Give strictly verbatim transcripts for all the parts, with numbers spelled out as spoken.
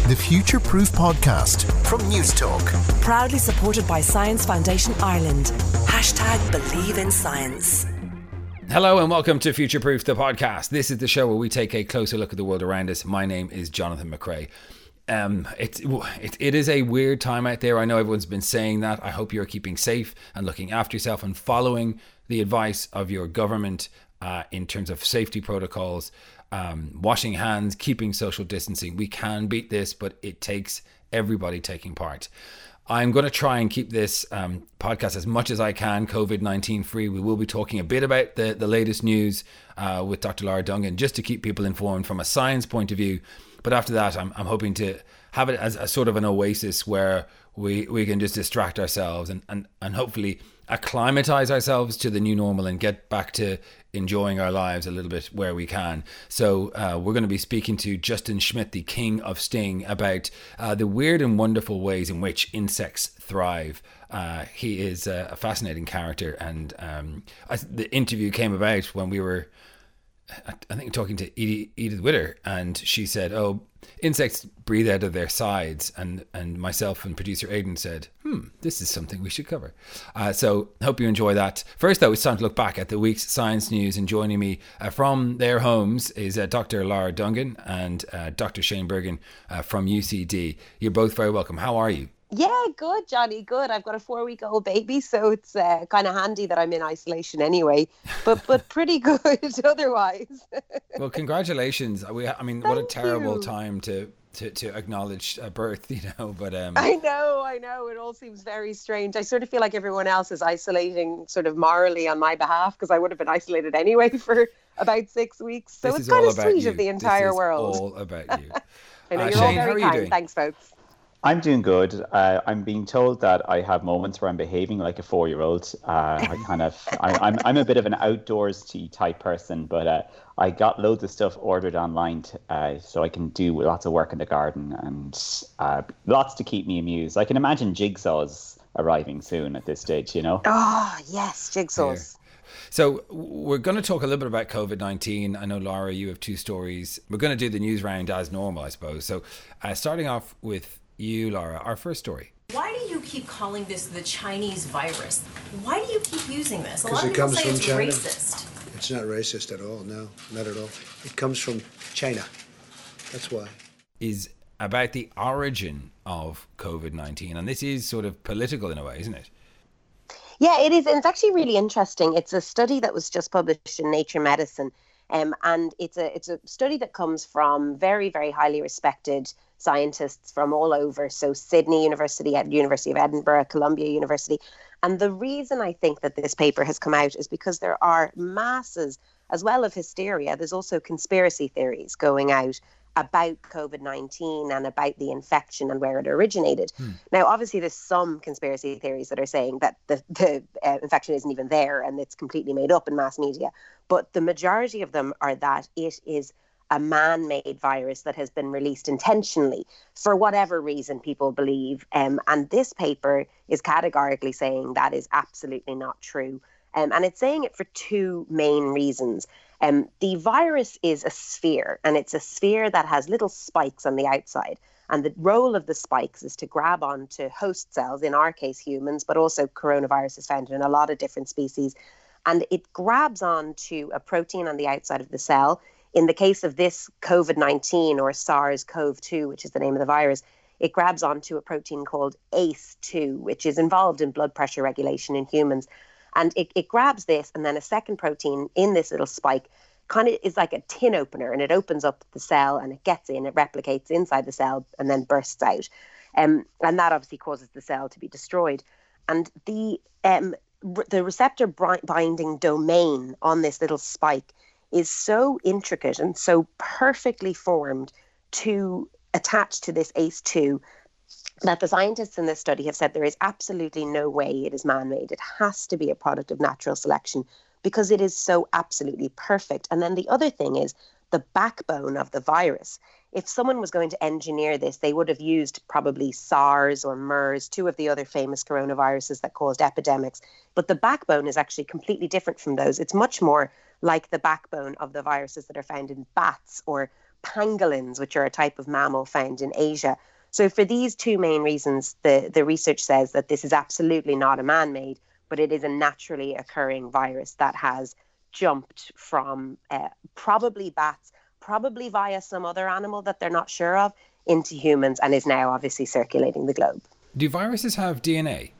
The Future Proof Podcast from News Talk. Proudly supported by Science Foundation Ireland. Hashtag Believe in Science. Hello and welcome to Future Proof, the podcast. This is the show where we take a closer look at the world around us. My name is Jonathan McRae. Um, it, it, it is a weird time out there. I know everyone's been saying that. I hope you're keeping safe and looking after yourself and following the advice of your government uh, in terms of safety protocols, um, washing hands, keeping social distancing. We can beat this, but it takes everybody taking part. I'm going to try and keep this um, podcast as much as I can COVID nineteen free. We will be talking a bit about the, the latest news uh, with Doctor Lara Dungan, just to keep people informed from a science point of view. But after that, I'm, I'm hoping to have it as a sort of an oasis where we, we can just distract ourselves and, and, and hopefully acclimatize ourselves to the new normal and get back to enjoying our lives a little bit where we can. So uh, we're going to be speaking to Justin Schmidt, the king of Sting, about uh, the weird and wonderful ways in which insects thrive. Uh, he is a fascinating character, and um, I, the interview came about when we were, I think, talking to Edith, Edith Witter, and she said, oh, insects breathe out of their sides, and, and myself and producer Aidan said, hmm, this is something we should cover. Uh, so hope you enjoy that. First, though, it's time to look back at the week's science news, and joining me uh, from their homes is uh, Doctor Lara Dungan and uh, Doctor Shane Bergen uh, from U C D. You're both very welcome. How are you? Yeah, good, Johnny, good. I've got a four-week-old baby, so it's uh, kind of handy that I'm in isolation anyway, but but pretty good otherwise. Well, congratulations. We, I mean, Thank what a terrible you. time to, to, to acknowledge a birth, you know, but... Um... I know, I know. It all seems very strange. I sort of feel like everyone else is isolating sort of morally on my behalf, because I would have been isolated anyway for about six weeks. So this it's is kind all of about sweet you. of the entire this is world. all about you. I know, uh, you're Shane, all how are very you kind. doing? Thanks, folks. I'm doing good. Uh, I'm being told that I have moments where I'm behaving like a four-year-old. Uh, I kind of, I, I'm, I'm a bit of an outdoorsy type person, but uh, I got loads of stuff ordered online, t- uh, so I can do lots of work in the garden and uh, lots to keep me amused. I can imagine jigsaws arriving soon at this stage, you know. Oh yes, jigsaws. Here. So we're going to talk a little bit about COVID nineteen. I know, Lara, you have two stories. We're going to do the news round as normal, I suppose. So uh, starting off with you, Lara, our first story. Why do you keep calling this the Chinese virus? Why do you keep using this? A lot of it people comes say from it's China. racist. It's not racist at all. No, not at all. It comes from China. That's why. Is about the origin of COVID nineteen. And this is sort of political in a way, isn't it? Yeah, it is. And it's actually really interesting. It's a study that was just published in Nature Medicine. Um, and it's a it's a study that comes from very, very highly respected scientists from all over. So Sydney University, University of Edinburgh, Columbia University. And the reason I think that this paper has come out is because there are masses, as well of hysteria. There's also conspiracy theories going out about COVID nineteen and about the infection and where it originated. Hmm. Now, obviously, there's some conspiracy theories that are saying that the, the uh, infection isn't even there and it's completely made up in mass media. But the majority of them are that it is a man-made virus that has been released intentionally for whatever reason people believe. Um, and this paper is categorically saying that is absolutely not true. Um, and it's saying it for two main reasons. Um, the virus is a sphere, and it's a sphere that has little spikes on the outside. And the role of the spikes is to grab onto host cells, in our case humans, but also coronavirus is found in a lot of different species. And it grabs onto a protein on the outside of the cell. In the case of this COVID nineteen or SARS-C o V two, which is the name of the virus, it grabs onto a protein called A C E two, which is involved in blood pressure regulation in humans. And it, it grabs this, and then a second protein in this little spike kind of is like a tin opener, and it opens up the cell and it gets in, it replicates inside the cell and then bursts out. Um, and that obviously causes the cell to be destroyed. And the um, r- the receptor b- binding domain on this little spike is so intricate and so perfectly formed to attach to this A C E two that the scientists in this study have said there is absolutely no way it is man-made. It has to be a product of natural selection because it is so absolutely perfect. And then the other thing is the backbone of the virus. If someone was going to engineer this, they would have used probably SARS or MERS, two of the other famous coronaviruses that caused epidemics. But the backbone is actually completely different from those. It's much more like the backbone of the viruses that are found in bats or pangolins, which are a type of mammal found in Asia. So for these two main reasons, the, the research says that this is absolutely not a man-made, but it is a naturally occurring virus that has jumped from uh, probably bats, probably via some other animal that they're not sure of, into humans, and is now obviously circulating the globe. Do viruses have D N A?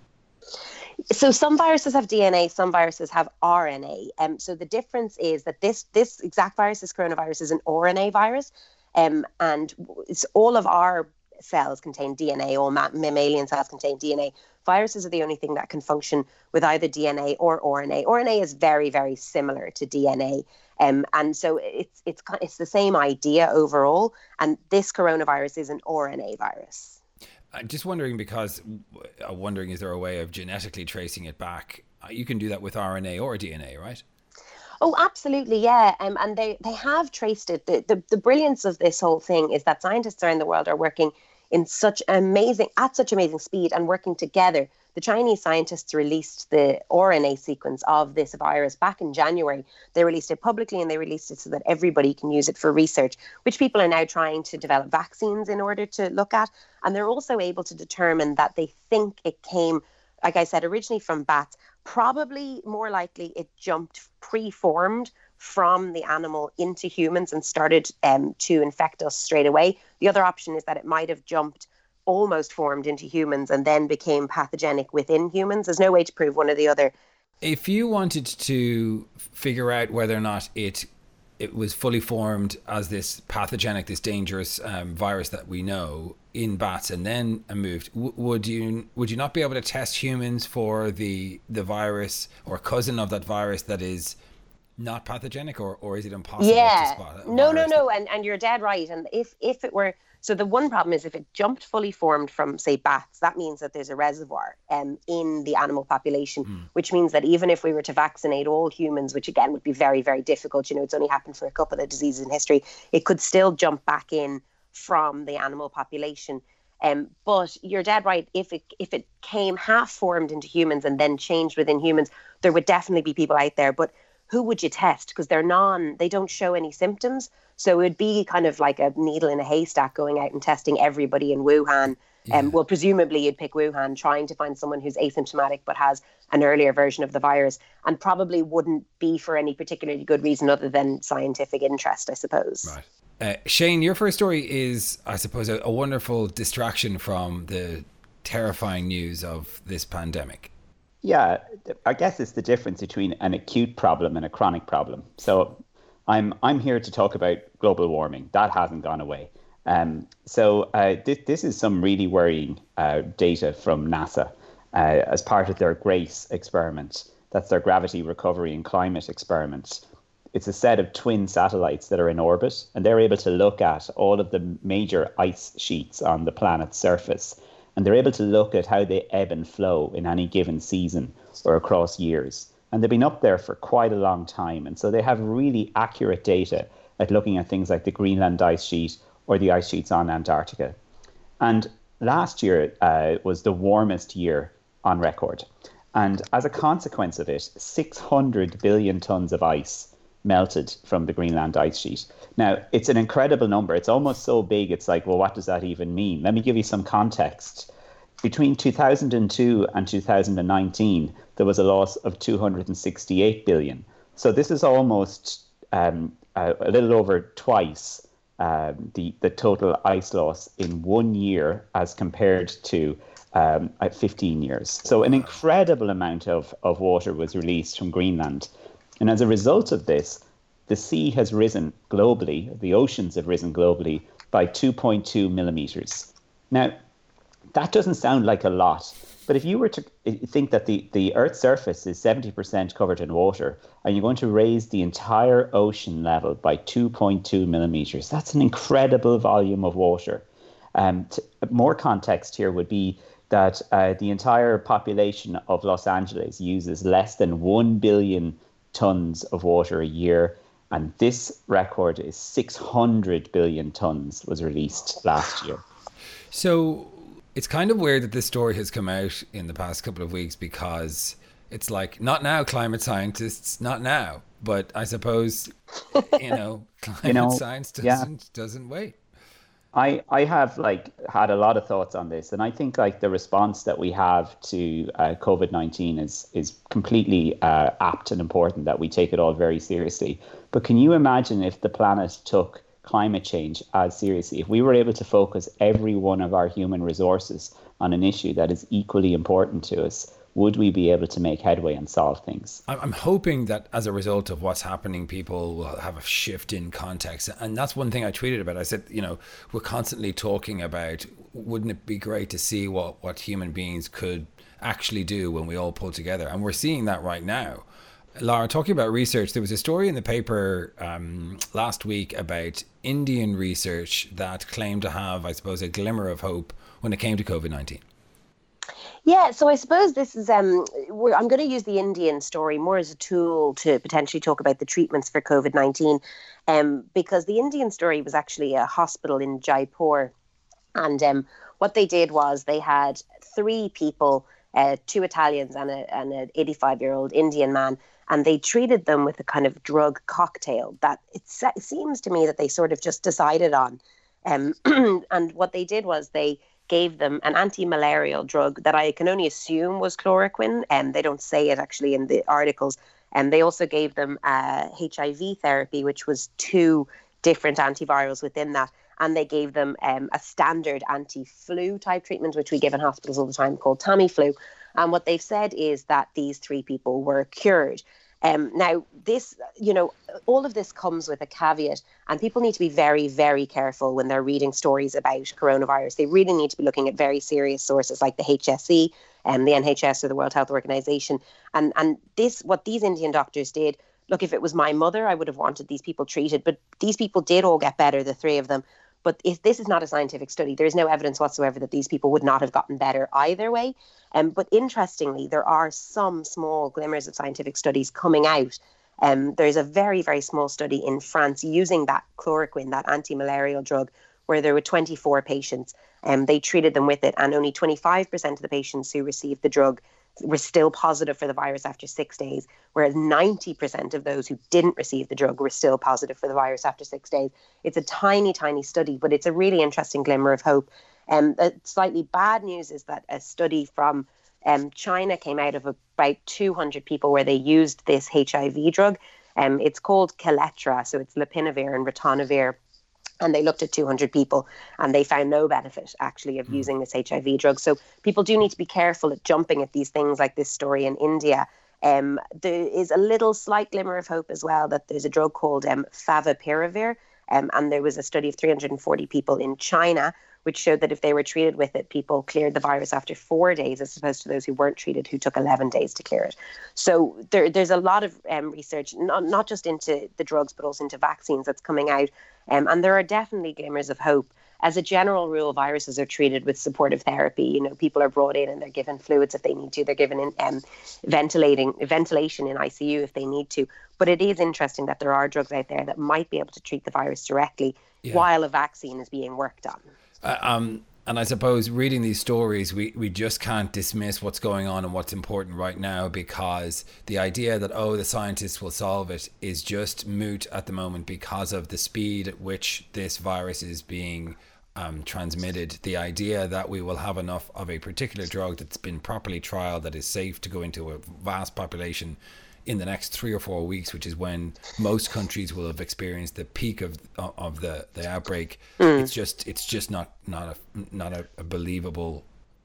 So some viruses have D N A, some viruses have R N A. Um, so the difference is that this this exact virus, this coronavirus, is an R N A virus, um, and it's all of our cells contain D N A, all ma- mammalian cells contain D N A. Viruses are the only thing that can function with either D N A or R N A. R N A is very, very similar to D N A. Um, and so it's it's it's the same idea overall. And this coronavirus is an R N A virus. I'm just wondering because, uh, wondering is there a way of genetically tracing it back? You can do that with R N A or D N A, right? Oh, absolutely, yeah. Um, and they, they have traced it. The, the the brilliance of this whole thing is that scientists around the world are working in such amazing, at such amazing speed and working together. The Chinese scientists released the R N A sequence of this virus back in January. They released it publicly and they released it so that everybody can use it for research, which people are now trying to develop vaccines in order to look at. And they're also able to determine that they think it came, like I said, originally from bats. Probably more likely it jumped preformed from the animal into humans and started um, to infect us straight away. The other option is that it might have jumped almost formed into humans and then became pathogenic within humans. There's no way to prove one or the other. If you wanted to figure out whether or not it it was fully formed as this pathogenic, this dangerous um, virus that we know in bats and then moved, w- would you would you not be able to test humans for the the virus or cousin of that virus that is not pathogenic, or, or is it impossible yeah. to spot? No, no, no. And, and you're dead right. And if, if it were, so the one problem is if it jumped fully formed from, say, bats, that means that there's a reservoir um, in the animal population, mm. which means that even if we were to vaccinate all humans, which again would be very, very difficult, you know, it's only happened for a couple of diseases in history, it could still jump back in from the animal population. Um, but you're dead right. If it if it came half formed into humans and then changed within humans, there would definitely be people out there. But who would you test? Because they're non, they don't show any symptoms. So it would be kind of like a needle in a haystack going out and testing everybody in Wuhan. Yeah. Um, well, presumably you'd pick Wuhan, trying to find someone who's asymptomatic but has an earlier version of the virus, and probably wouldn't be for any particularly good reason other than scientific interest, I suppose. Right. Uh, Shane, your first story is, I suppose, a, a wonderful distraction from the terrifying news of this pandemic. Yeah, I guess it's the difference between an acute problem and a chronic problem. So I'm I'm here to talk about global warming. That hasn't gone away. Um, so uh, this, this is some really worrying uh, data from NASA uh, as part of their GRACE experiment. That's their gravity recovery and climate experiment. It's a set of twin satellites that are in orbit, and they're able to look at all of the major ice sheets on the planet's surface. And they're able to look at how they ebb and flow in any given season or across years. And they've been up there for quite a long time. And so they have really accurate data at looking at things like the Greenland ice sheet or the ice sheets on Antarctica. And last year uh, was the warmest year on record. And as a consequence of it, six hundred billion tons of ice melted from the Greenland ice sheet. Now, it's an incredible number. It's almost so big, it's like, well, what does that even mean? Let me give you some context. Between two thousand two and two thousand nineteen, there was a loss of two hundred sixty-eight billion. So this is almost um, a, a little over twice um, the, the total ice loss in one year as compared to um, fifteen years. So an incredible amount of, of water was released from Greenland. And as a result of this, the sea has risen globally, the oceans have risen globally by two point two millimeters. Now, that doesn't sound like a lot, but if you were to think that the, the Earth's surface is seventy percent covered in water, and you're going to raise the entire ocean level by two point two millimeters, that's an incredible volume of water. Um, t- more context here would be that uh, the entire population of Los Angeles uses less than one billion tons of water a year, and this record is six hundred billion tons was released last year. So it's kind of weird that this story has come out in the past couple of weeks, because it's like, not now, climate scientists, not now. But I suppose, you know, climate You know, science doesn't yeah. doesn't wait. I, I have like had a lot of thoughts on this, and I think like the response that we have to uh, COVID nineteen is is completely uh, apt and important, that we take it all very seriously. But can you imagine if the planet took climate change as seriously? If we were able to focus every one of our human resources on an issue that is equally important to us, would we be able to make headway and solve things? I'm I'm hoping that as a result of what's happening, people will have a shift in context. And that's one thing I tweeted about. I said, you know, we're constantly talking about, wouldn't it be great to see what, what human beings could actually do when we all pull together? And we're seeing that right now. Laura, talking about research, there was a story in the paper um, last week about Indian research that claimed to have, I suppose, a glimmer of hope when it came to COVID nineteen. Yeah, so I suppose this is, um, we're, I'm going to use the Indian story more as a tool to potentially talk about the treatments for COVID nineteen, um, because the Indian story was actually a hospital in Jaipur. And um, what they did was they had three people, uh, two Italians and, a, and an eighty-five-year-old Indian man, and they treated them with a kind of drug cocktail that it, se- it seems to me that they sort of just decided on. Um, and what they did was they gave them an anti-malarial drug that I can only assume was chloroquine, and they don't say it actually in the articles. And they also gave them uh, H I V therapy, which was two different antivirals within that. And they gave them um, a standard anti-flu type treatment, which we give in hospitals all the time, called Tamiflu. And what they've said is that these three people were cured. Um, now, this, you know, all of this comes with a caveat, and people need to be very, very careful when they're reading stories about coronavirus. They really need to be looking at very serious sources like the H S E and the N H S or the World Health Organization. And and this, what these Indian doctors did, look, if it was my mother, I would have wanted these people treated, but these people did all get better, the three of them. But if this is not a scientific study, there is no evidence whatsoever that these people would not have gotten better either way. Um, but interestingly, there are some small glimmers of scientific studies coming out. Um, there's a very, very small study in France using that chloroquine, that anti-malarial drug, where there were twenty-four patients. Um, they treated them with it, and only twenty-five percent of the patients who received the drug were still positive for the virus after six days, whereas ninety percent of those who didn't receive the drug were still positive for the virus after six days. It's a tiny, tiny study, but it's a really interesting glimmer of hope. Um, the slightly bad news is that a study from um, China came out of about two hundred people where they used this H I V drug. Um, it's called Kaletra, so it's lopinavir and ritonavir. And they looked at two hundred people and they found no benefit actually of mm. using this H I V drug. So people do need to be careful at jumping at these things like this story in India. Um, there is a little slight glimmer of hope as well that there's a drug called um, favipiravir. Um, and there was a study of three hundred forty people in China, which showed that if they were treated with it, people cleared the virus after four days, as opposed to those who weren't treated, who took eleven days to clear it. So there, there's a lot of um, research, not, not just into the drugs, but also into vaccines that's coming out. Um, and there are definitely glimmers of hope. As a general rule, viruses are treated with supportive therapy. You know, people are brought in and they're given fluids if they need to. They're given in, um, ventilating ventilation in I C U if they need to. But it is interesting that there are drugs out there that might be able to treat the virus directly yeah. while a vaccine is being worked on. Uh, um, and I suppose reading these stories, we, we just can't dismiss what's going on and what's important right now, because the idea that, oh, the scientists will solve it is just moot at the moment because of the speed at which this virus is being um, transmitted. The idea that we will have enough of a particular drug that's been properly trialed, that is safe to go into a vast population in the next three or four weeks, which is when most countries will have experienced the peak of of the, the outbreak. Mm. It's just it's just not not a not a, a believable.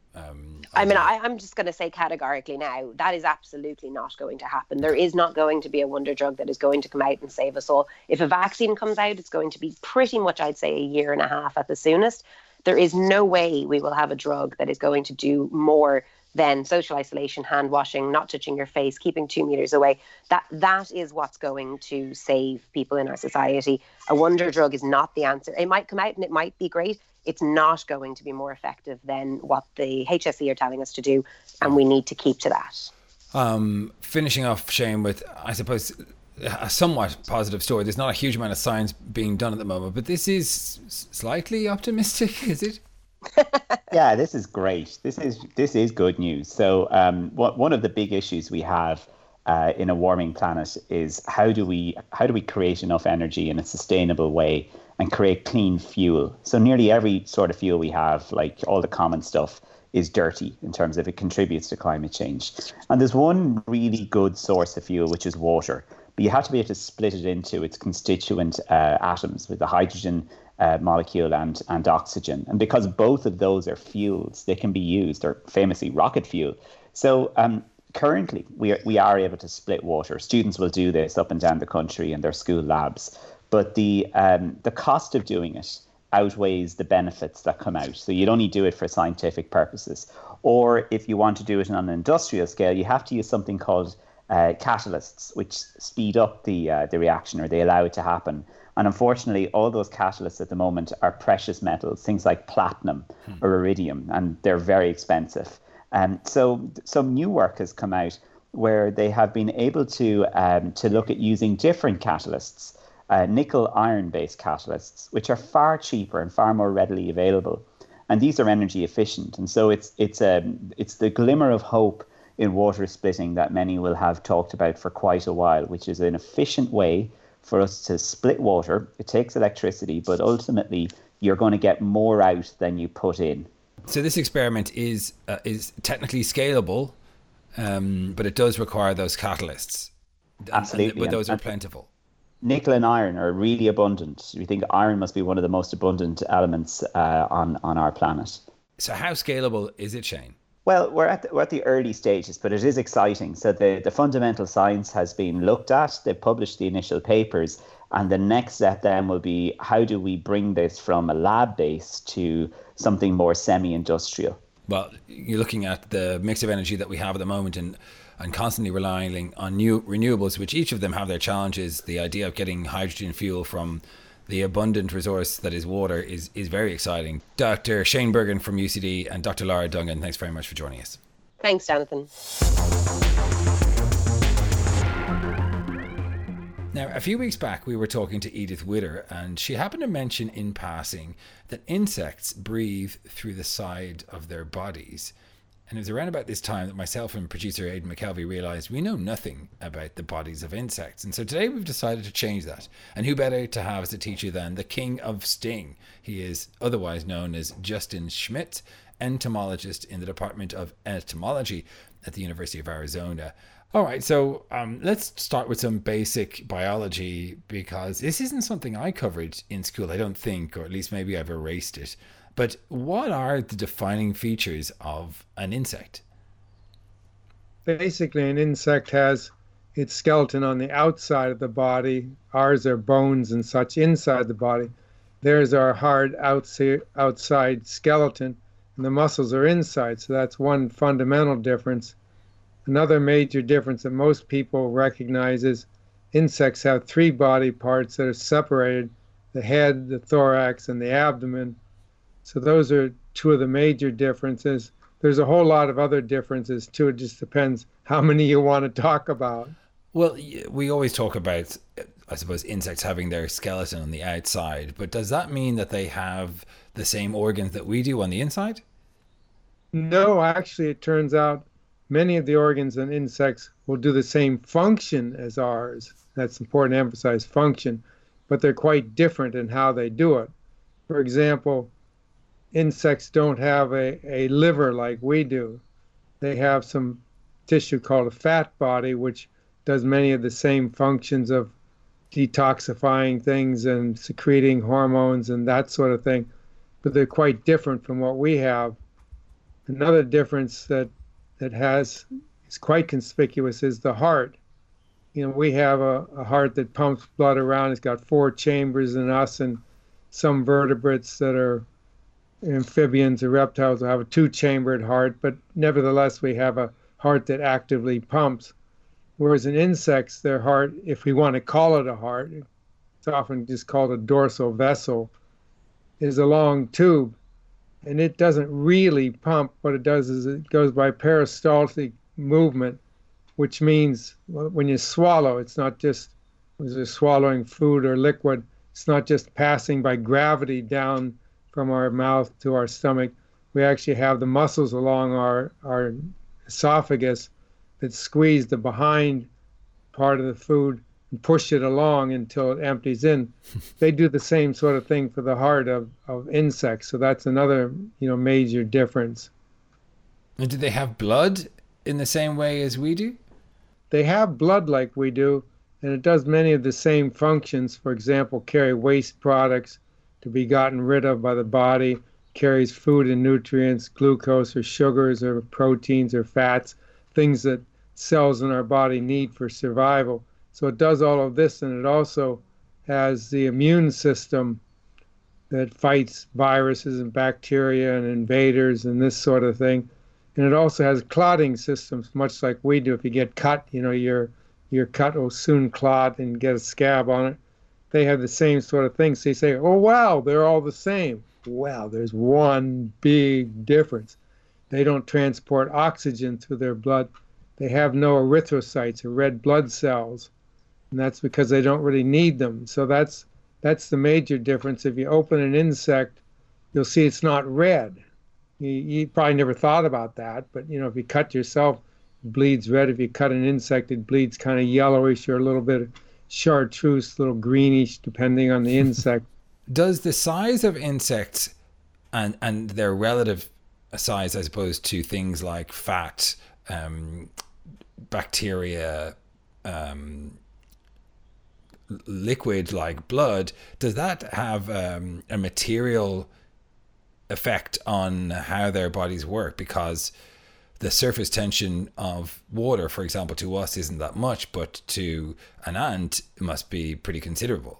Um, I mean, I, I'm just going to say categorically now that is absolutely not going to happen. There is not going to be a wonder drug that is going to come out and save us all. If a vaccine comes out, it's going to be pretty much, I'd say, a year and a half at the soonest. There is no way we will have a drug that is going to do more then social isolation, hand washing, not touching your face, keeping two meters away. That that is what's going to save people in our society. A wonder drug is not the answer. It might come out and it might be great. It's not going to be more effective than what the H S E are telling us to do, and we need to keep to that. Um, finishing off, Shane, with, I suppose, a somewhat positive story. There's not a huge amount of science being done at the moment, but this is slightly optimistic, is it? Yeah, this is great. This is this is good news. So um, what, one of the big issues we have uh, in a warming planet is how do we how do we create enough energy in a sustainable way and create clean fuel? So nearly every sort of fuel we have, like all the common stuff, is dirty in terms of it contributes to climate change. And there's one really good source of fuel, which is water. But you have to be able to split it into its constituent uh, atoms with the hydrogen uh, molecule and, and oxygen. And because both of those are fuels, they can be used, or famously rocket fuel. So um, currently we are, we are able to split water. Students will do this up and down the country in their school labs. But the um, the cost of doing it outweighs the benefits that come out. So you'd only do it for scientific purposes. Or if you want to do it on an industrial scale, you have to use something called uh, catalysts, which speed up the uh, the reaction, or they allow it to happen. And unfortunately, all those catalysts at the moment are precious metals, things like platinum hmm. or iridium, and they're very expensive. And um, so some new work has come out where they have been able to um, to look at using different catalysts, uh, nickel iron based catalysts, which are far cheaper and far more readily available. And these are energy efficient. And so it's it's a it's the glimmer of hope in water splitting that many will have talked about for quite a while, which is an efficient way for us to split water. It takes electricity, but ultimately you're going to get more out than you put in. So this experiment is uh, is technically scalable, um, but it does require those catalysts. Absolutely. And, but those and, are plentiful. Nickel and iron are really abundant. We think iron must be one of the most abundant elements uh, on, on our planet. So how scalable is it, Shane? Well, we're at the, we're at the early stages, but it is exciting. So the, the fundamental science has been looked at. They've published the initial papers. And the next step then will be, how do we bring this from a lab base to something more semi-industrial? Well, you're looking at the mix of energy that we have at the moment and, and constantly relying on new renewables, which each of them have their challenges. The idea of getting hydrogen fuel from the abundant resource that is water is, is very exciting. Doctor Shane Bergin from U C D and Doctor Laura Dungan, thanks very much for joining us. Thanks, Jonathan. Now, a few weeks back, we were talking to Edith Witter, and she happened to mention in passing that insects breathe through the side of their bodies. And it was around about this time that myself and producer Aidan McKelvey realised we know nothing about the bodies of insects. And so today we've decided to change that. And who better to have as a teacher than the King of Sting? He is otherwise known as Justin Schmidt, entomologist in the Department of Entomology at the University of Arizona. All right, so um, let's start with some basic biology, because this isn't something I covered in school, I don't think, or at least maybe I've erased it. But what are the defining features of an insect? Basically, an insect has its skeleton on the outside of the body. Ours are bones and such inside the body. Theirs are hard outside, outside skeleton, and the muscles are inside. So that's one fundamental difference. Another major difference that most people recognize is insects have three body parts that are separated: the head, the thorax, and the abdomen. So those are two of the major differences. There's a whole lot of other differences too. It just depends how many you want to talk about. Well, we always talk about, I suppose, insects having their skeleton on the outside, but does that mean that they have the same organs that we do on the inside? No, actually, it turns out many of the organs in insects will do the same function as ours. That's important to emphasize, function, but they're quite different in how they do it. For example, insects don't have a, a liver like we do. They have some tissue called a fat body, which does many of the same functions of detoxifying things and secreting hormones and that sort of thing, but they're quite different from what we have. Another difference that that has is quite conspicuous is the heart. You know, we have a, a heart that pumps blood around. It's got four chambers in us, and some vertebrates that are amphibians or reptiles will have a two-chambered heart, but nevertheless we have a heart that actively pumps. Whereas in insects, their heart, if we want to call it a heart, it's often just called a dorsal vessel, is a long tube. And it doesn't really pump. What it does is it goes by peristaltic movement, which means when you swallow, it's not just when you're swallowing food or liquid, it's not just passing by gravity down from our mouth to our stomach. We actually have the muscles along our, our esophagus that squeeze the behind part of the food and push it along until it empties in. They do the same sort of thing for the heart of, of insects. So that's another, you know, major difference. And do they have blood in the same way as we do? They have blood like we do, and it does many of the same functions. For example, carry waste products to be gotten rid of by the body, carries food and nutrients, glucose or sugars or proteins or fats, things that cells in our body need for survival. So it does all of this, and it also has the immune system that fights viruses and bacteria and invaders and this sort of thing. And it also has clotting systems, much like we do. If you get cut, you know, your your cut will soon clot and get a scab on it. They have the same sort of thing. So you say, oh, wow, they're all the same. Well, there's one big difference. They don't transport oxygen through their blood. They have no erythrocytes or red blood cells, and that's because they don't really need them. So that's that's the major difference. If you open an insect, you'll see it's not red. You, you probably never thought about that, but you know, if you cut yourself, it bleeds red. If you cut an insect, it bleeds kind of yellowish or a little bit chartreuse, a little greenish, depending on the insect. Does the size of insects and and their relative size, as opposed to things like fat, um, bacteria, um, liquid like blood, does that have um, a material effect on how their bodies work? Because the surface tension of water, for example, to us isn't that much, but to an ant it must be pretty considerable.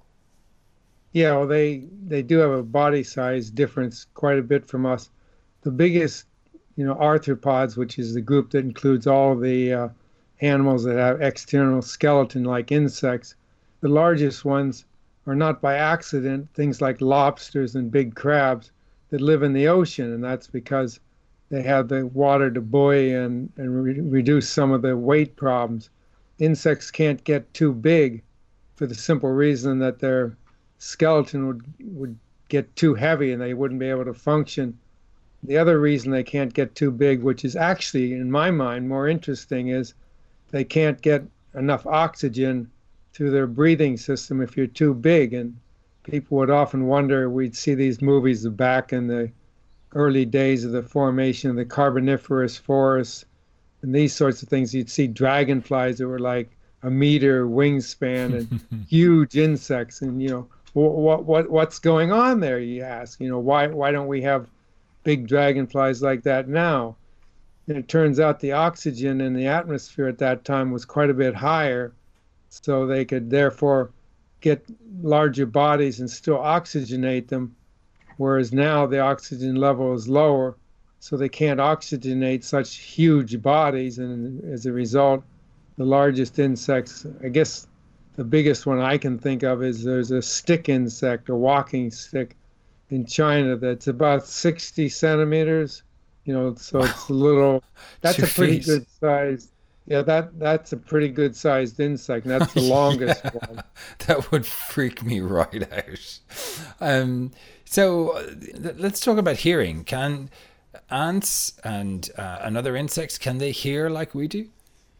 Yeah, well, they they do have a body size difference quite a bit from us. The biggest, you know, arthropods, which is the group that includes all the uh, animals that have external skeleton like insects, the largest ones are not by accident things like lobsters and big crabs that live in the ocean, and that's because they have the water to buoy and, and re- reduce some of the weight problems. Insects can't get too big for the simple reason that their skeleton would would get too heavy and they wouldn't be able to function. The other reason they can't get too big, which is actually, in my mind, more interesting, is they can't get enough oxygen through their breathing system if you're too big. And people would often wonder, we'd see these movies back in the early days of the formation of the Carboniferous forests and these sorts of things. You'd see dragonflies that were like a meter wingspan and huge insects. And, you know, what what what's going on there, you ask? You know, why why don't we have big dragonflies like that now? And it turns out the oxygen in the atmosphere at that time was quite a bit higher, so they could therefore get larger bodies and still oxygenate them, whereas now the oxygen level is lower, so they can't oxygenate such huge bodies, and as a result, the largest insects, I guess the biggest one I can think of is there's a stick insect, a walking stick in China that's about sixty centimeters, you know, so wow. It's a little, that's Two a pretty feet. Good size. Yeah, that that's a pretty good sized insect. And that's the longest yeah, one. That would freak me right out. Um, so uh, let's talk about hearing. Can ants and uh, and other insects, can they hear like we do?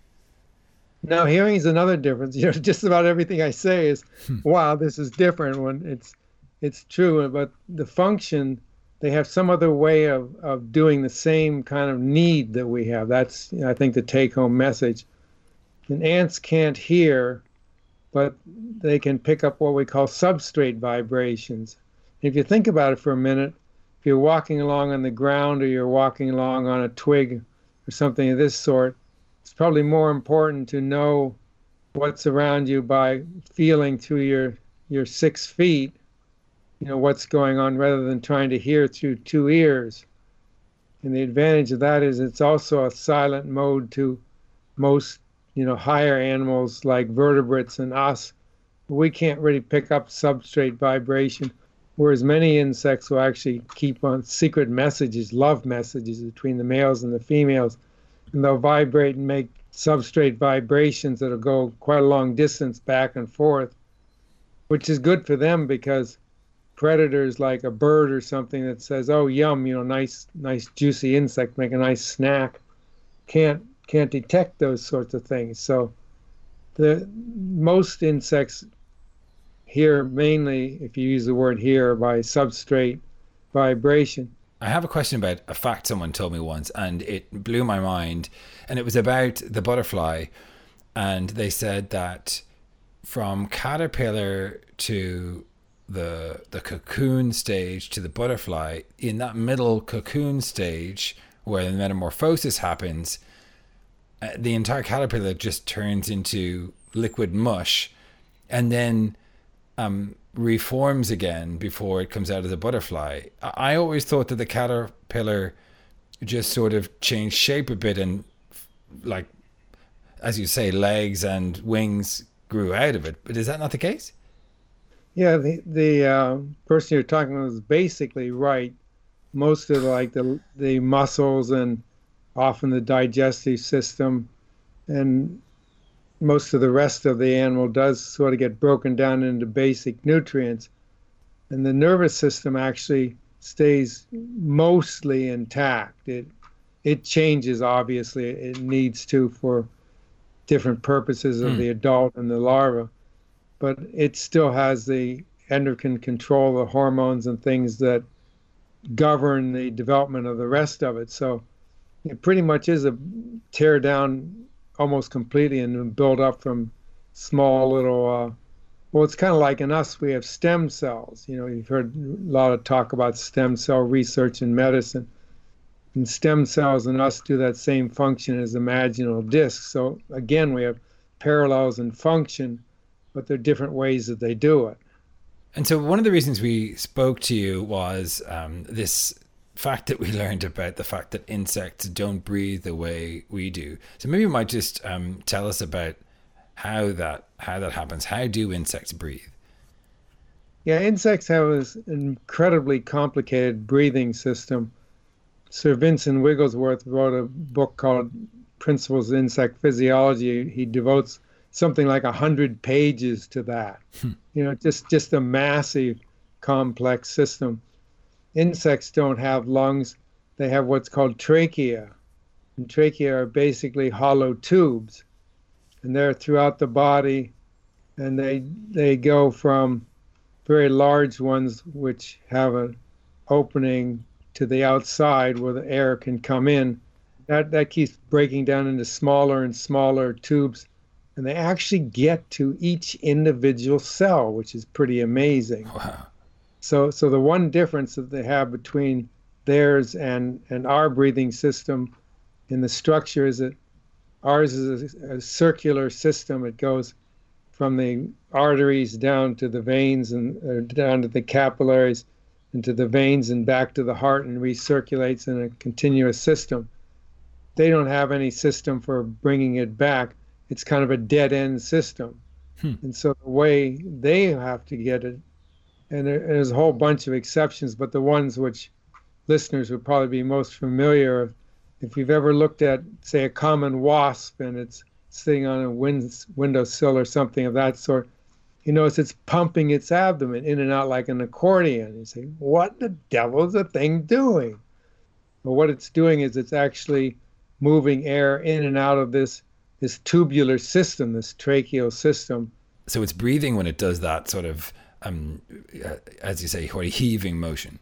Now, hearing is another difference. You know, just about everything I say is, hmm. wow, this is different when it's it's true. But the function, they have some other way of, of doing the same kind of need that we have. That's, you know, I think, the take-home message. And ants can't hear, but they can pick up what we call substrate vibrations. If you think about it for a minute, if you're walking along on the ground or you're walking along on a twig or something of this sort, it's probably more important to know what's around you by feeling through your, your six feet, you know, what's going on, rather than trying to hear through two ears. And the advantage of that is it's also a silent mode to most, you know, higher animals like vertebrates and us. We can't really pick up substrate vibration, whereas many insects will actually keep on secret messages, love messages between the males and the females. And they'll vibrate and make substrate vibrations that'll go quite a long distance back and forth, which is good for them because predators like a bird or something that says, oh, yum, you know, nice, nice juicy insect, make a nice snack, can't can't detect those sorts of things. So the most insects hear mainly, if you use the word hear, by substrate vibration. I have a question about a fact someone told me once, and it blew my mind. And it was about the butterfly. And they said that from caterpillar to the the cocoon stage to the butterfly, in that middle cocoon stage where the metamorphosis happens, uh, the entire caterpillar just turns into liquid mush, and then um, reforms again before it comes out as a butterfly. I always thought that the caterpillar just sort of changed shape a bit, and like, as you say, legs and wings grew out of it. But is that not the case? Yeah, the the uh, person you're talking about is basically right. Most of the, like the the muscles and often the digestive system and most of the rest of the animal does sort of get broken down into basic nutrients. And the nervous system actually stays mostly intact. It it changes, obviously. It needs to for different purposes of mm. the adult and the larva. But it still has the endocrine control, the hormones and things that govern the development of the rest of it. So it pretty much is a tear down almost completely and build up from small little, uh, well, it's kind of like in us, we have stem cells. You know, you've heard a lot of talk about stem cell research in medicine. And stem cells in us do that same function as imaginal discs. So again, we have parallels in function, but there are different ways that they do it. And so one of the reasons we spoke to you was um, this fact that we learned about the fact that insects don't breathe the way we do. So maybe you might just um, tell us about how that how that happens. How do insects breathe? Yeah, insects have this incredibly complicated breathing system. Sir Vincent Wigglesworth wrote a book called Principles of Insect Physiology. He devotes something like a hundred pages to that. Hmm. You know, just just a massive, complex system. Insects don't have lungs. They have what's called trachea. And trachea are basically hollow tubes. And they're throughout the body. And they they go from very large ones, which have an opening to the outside where the air can come in. That, that keeps breaking down into smaller and smaller tubes. And they actually get to each individual cell, which is pretty amazing. Wow. So so the one difference that they have between theirs and, and our breathing system in the structure is that ours is a, a circular system. It goes from the arteries down to the veins and uh, down to the capillaries into the veins and back to the heart and recirculates in a continuous system. They don't have any system for bringing it back. It's kind of a dead-end system. Hmm. And so the way they have to get it, and there, there's a whole bunch of exceptions, but the ones which listeners would probably be most familiar with, if you've ever looked at, say, a common wasp and it's sitting on a wind, windowsill or something of that sort, you notice it's pumping its abdomen in and out like an accordion. You say, what the devil is the thing doing? Well, what it's doing is it's actually moving air in and out of this this tubular system, this tracheal system. So it's breathing when it does that sort of, um, uh, as you say, heaving motion.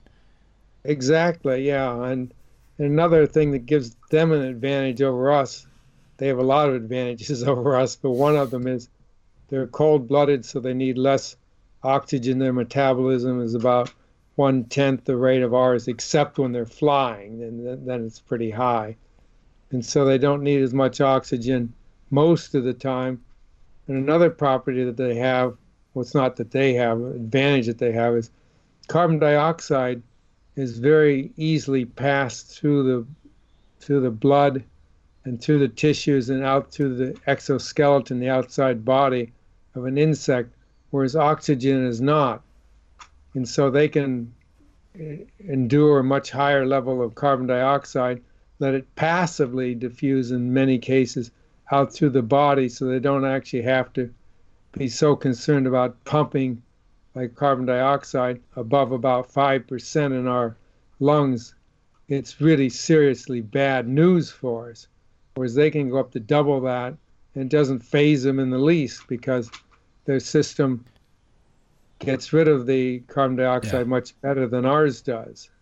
Exactly, yeah. And another thing that gives them an advantage over us, they have a lot of advantages over us, but one of them is they're cold-blooded, so they need less oxygen. Their metabolism is about one-tenth the rate of ours, except when they're flying, and then it's pretty high. And so they don't need as much oxygen most of the time. And another property that they have, well, it's not that they have, an advantage that they have is carbon dioxide is very easily passed through the through the blood and through the tissues and out through the exoskeleton, the outside body of an insect, whereas oxygen is not. And so they can endure a much higher level of carbon dioxide, let it passively diffuse in many cases out through the body, so they don't actually have to be so concerned about pumping like carbon dioxide above about five percent in our lungs. It's really seriously bad news for us. Whereas they can go up to double that and it doesn't faze them in the least because their system gets rid of the carbon dioxide yeah. much better than ours does.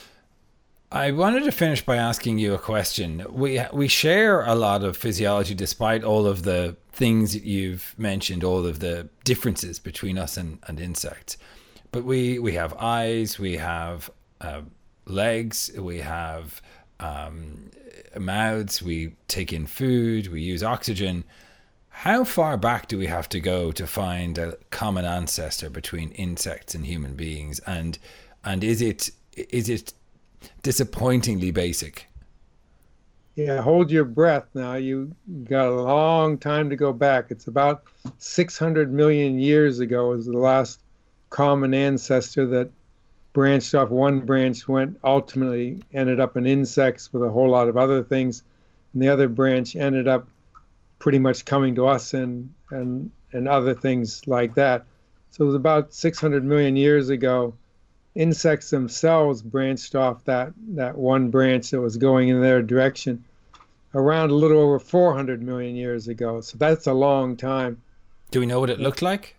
I wanted to finish by asking you a question. We we share a lot of physiology, despite all of the things that you've mentioned, all of the differences between us and, and insects. But we, we have eyes, we have uh, legs, we have um, mouths, we take in food, we use oxygen. How far back do we have to go to find a common ancestor between insects and human beings? And and is it is it disappointingly basic? Yeah, hold your breath now. You got a long time to go back. It's about six hundred million years ago was the last common ancestor that branched off. One branch went ultimately ended up in insects with a whole lot of other things, and the other branch ended up pretty much coming to us and and and other things like that. So it was about six hundred million years ago. Insects themselves branched off that that one branch that was going in their direction around a little over four hundred million years ago. So that's a long time. Do we know what it looked like?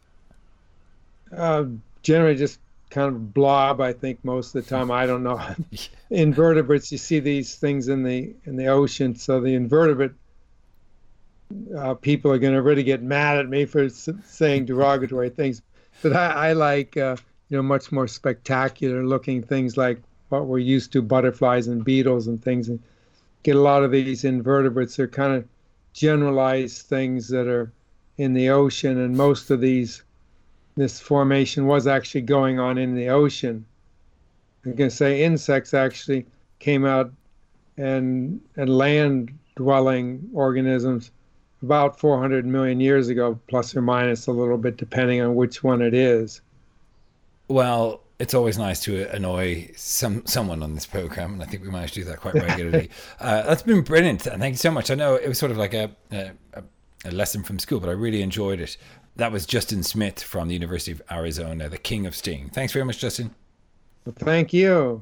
Uh, generally just kind of blob, I think, most of the time. I don't know. Invertebrates, you see these things in the in the ocean. So the invertebrate uh, people are going to really get mad at me for s- saying derogatory things. But I, I like, uh, you know, much more spectacular looking things like what we're used to, butterflies and beetles and things. And get a lot of these invertebrates. They're kind of generalized things that are in the ocean, and most of these this formation was actually going on in the ocean. I'm going to say insects actually came out and and land-dwelling organisms about four hundred million years ago, plus or minus a little bit, depending on which one it is. Well, it's always nice to annoy some someone on this program, and I think we managed to do that quite regularly. uh, that's been brilliant, and thank you so much. I know it was sort of like a, a, a lesson from school, but I really enjoyed it. That was Justin Smith from the University of Arizona, the king of sting. Thanks very much, Justin. Well, thank you.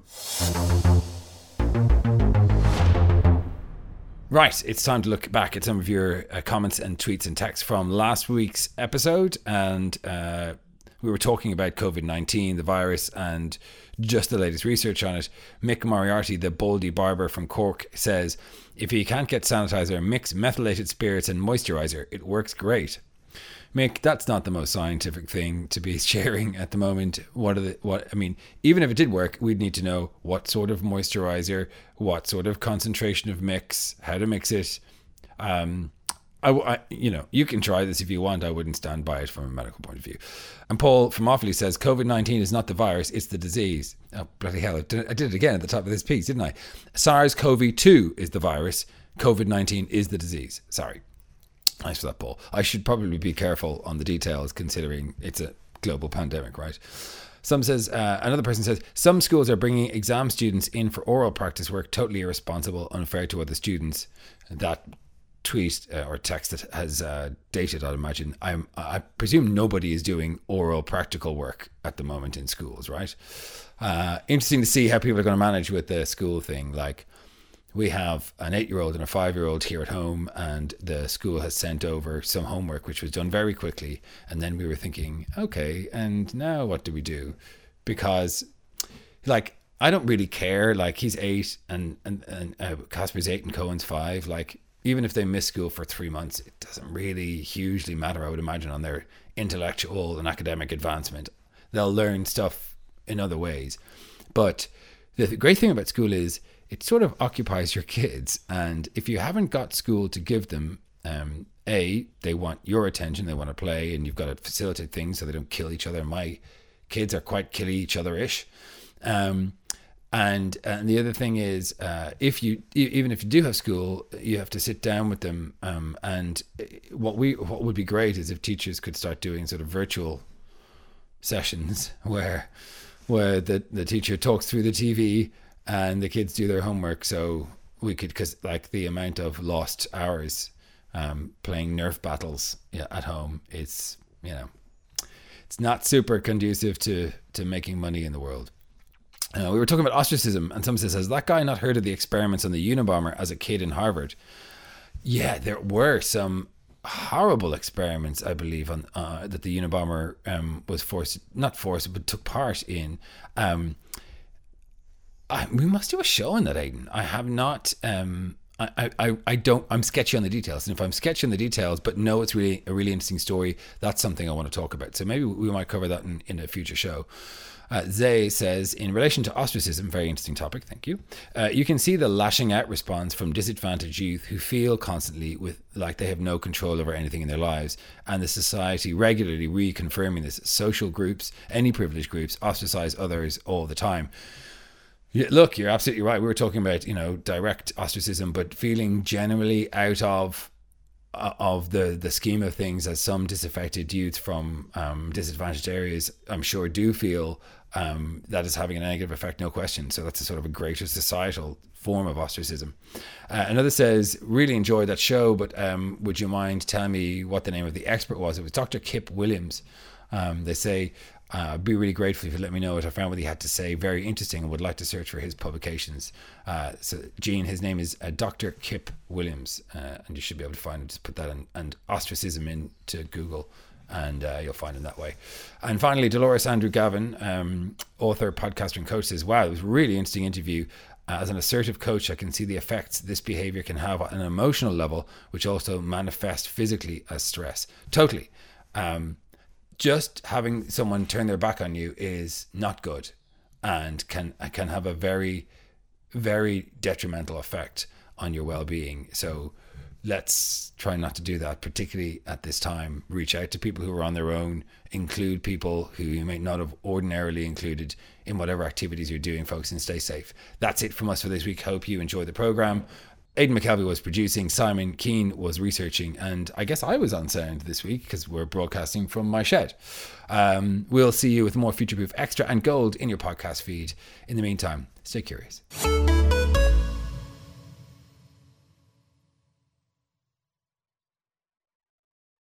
Right, it's time to look back at some of your uh, comments and tweets and texts from last week's episode, and uh, we were talking about covid nineteen, the virus, and just the latest research on it. Mick Moriarty, the Baldy barber from Cork, says, if you can't get sanitizer, mix methylated spirits and moisturizer. It works great. Mick, that's not the most scientific thing to be sharing at the moment. What are the, what, I mean, even if it did work, we'd need to know what sort of moisturizer, what sort of concentration of mix, how to mix it. Um, I, I, you know, you can try this if you want. I wouldn't stand by it from a medical point of view. And Paul from Offaly says, covid nineteen is not the virus, it's the disease. Oh, bloody hell. I did, I did it again at the top of this piece, didn't I? SARS-C o V two is the virus. covid nineteen is the disease. Sorry. Nice for that, Paul. I should probably be careful on the details considering it's a global pandemic, right? Some says, uh, another person says, some schools are bringing exam students in for oral practice work, totally irresponsible, unfair to other students. That tweet uh, or text that has uh, dated, I'd imagine. I'm, I presume nobody is doing oral practical work at the moment in schools, right? Uh, interesting to see how people are going to manage with the school thing. Like, we have an eight-year-old and a five-year-old here at home, and the school has sent over some homework, which was done very quickly. And then we were thinking, okay, and now what do we do? Because, like, I don't really care. Like, he's eight, and and and uh, Casper's eight, and Cohen's five. Like, even if they miss school for three months, it doesn't really hugely matter, I would imagine, on their intellectual and academic advancement. They'll learn stuff in other ways. But the great thing about school is it sort of occupies your kids. And if you haven't got school to give them, um, A, they want your attention, they want to play, and you've got to facilitate things so they don't kill each other. My kids are quite kill each other-ish. Um, and, and the other thing is, uh, if you, even if you do have school, you have to sit down with them. Um, and what we, what would be great is if teachers could start doing sort of virtual sessions where, where the, the teacher talks through the T V and the kids do their homework. So we could, because like the amount of lost hours um, playing Nerf battles at home, it's, you know, it's not super conducive to, to making money in the world. Uh, we were talking about ostracism, and someone says, has that guy not heard of the experiments on the Unabomber as a kid in Harvard? Yeah, there were some horrible experiments, I believe, on uh, that the Unabomber um, was forced, not forced, but took part in. Um, I, we must do a show on that, Aidan. I have not. Um, I, I, I don't. I'm sketchy on the details, and if I'm sketchy on the details, but no, it's really a really interesting story. That's something I want to talk about. So maybe we might cover that in, in a future show. Uh, Zay says, in relation to ostracism, very interesting topic, thank you. Uh, you can see the lashing out response from disadvantaged youth who feel constantly with like they have no control over anything in their lives, and the society regularly reconfirming this. Social groups, any privileged groups, ostracize others all the time. Yeah, look, you're absolutely right. We were talking about, you know, direct ostracism, but feeling generally out of uh, of the, the scheme of things, as some disaffected youth from um, disadvantaged areas, I'm sure, do feel um, that is having a negative effect, no question. So that's a sort of a greater societal form of ostracism. Uh, another says, really enjoyed that show, but um, would you mind telling me what the name of the expert was? It was Doctor Kip Williams. Um, they say, Uh, I'd be really grateful if you let me know what I found what he had to say. Very interesting, and would like to search for his publications. Uh, so, Gene, his name is uh, Doctor Kip Williams, uh, and you should be able to find him. Just put that in, and ostracism into Google, and uh, you'll find him that way. And finally, Dolores Andrew Gavin, um, author, podcaster, and coach, says, wow, it was a really interesting interview. Uh, as an assertive coach, I can see the effects this behavior can have on an emotional level, which also manifest physically as stress. Totally. Um, Just having someone turn their back on you is not good, and can can have a very, very detrimental effect on your well-being. So let's try not to do that, particularly at this time. Reach out to people who are on their own. Include people who you may not have ordinarily included in whatever activities you're doing, folks, and stay safe. That's it from us for this week. Hope you enjoyed the program. Aidan McKelvey was producing, Simon Keane was researching, and I guess I was on sound this week because we're broadcasting from my shed. Um, we'll see you with more Future Proof Extra and Gold in your podcast feed. In the meantime, stay curious.